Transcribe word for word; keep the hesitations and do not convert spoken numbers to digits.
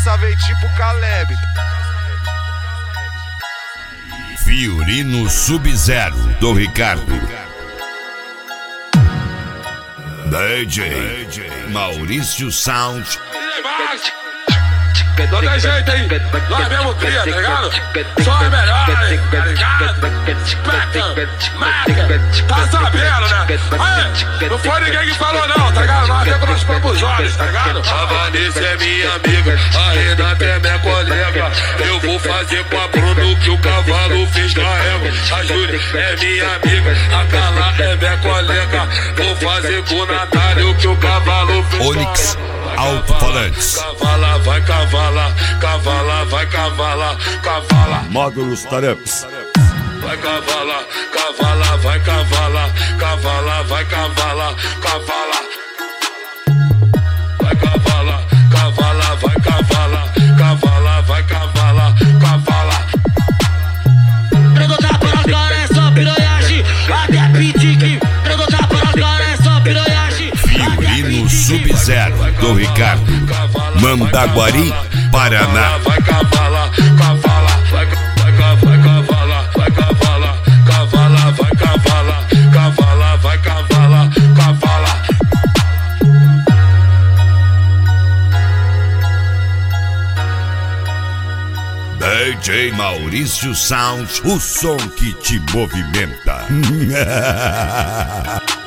Essa vem tipo Caleb. Fiorino Sub-Zero do Ricardo. D J Maurício Sound. Não tem jeito, hein? Nós mesmo cria, tá ligado? Só é melhor, tá ligado? Marca, tá sabendo, né? Aí, não foi ninguém que falou não, tá ligado? Nós temos nos próprios olhos, tá ligado? A Vanessa é minha amiga, a Renata é minha colega. Eu vou fazer com a Bruno que o cavalo fez com a égua. A Júlia é minha amiga, a Carla é minha colega. Vou fazer com o Natália que o cavalo fez com a Onix égua. Alto-Falantes. Cavala, vai cavala, cavala, vai cavala, cavala. Módulos Taramps. Vai cavala, cavala, vai cavala, cavala, vai cavala, cavala. Vai cavala, cavala, vai cavala, cavala, vai cavala, cavala. Perguntar para os caras é só piranhagem, até pitique. Perguntar para os caras é só piranhagem. Fiorino Sub-Zero do Ricardo. Mandaguari, Paraná. Vai cavala, cavala, vai vai vai cavala, vai cavala, cavala, vai cavala, cavala, vai cavala, cavala. D J Maurício Sound, o som que te movimenta.